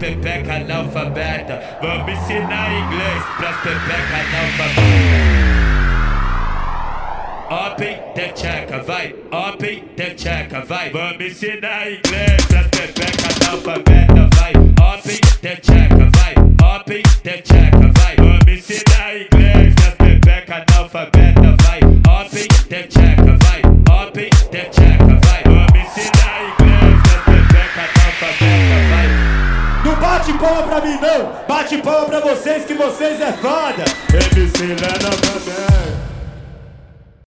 pepeca analfabeta. Vamos ensinar inglês pras pepeca analfabeta. Open the checa, vai, open the checa, vai. Vamos ensinar inglês pras pepeca analfabeta, vai. Open the checa, vai, open the checa, vai. Vamos ensinar inglês pras pepeca analfabeta, vai. Open the checa, vai, open the checa, vai. Vamos ensinar inglês pras pepeca analfabeta, vai. Não bate palma pra mim não, bate palma pra vocês que vocês é foda. MC Lena Favela.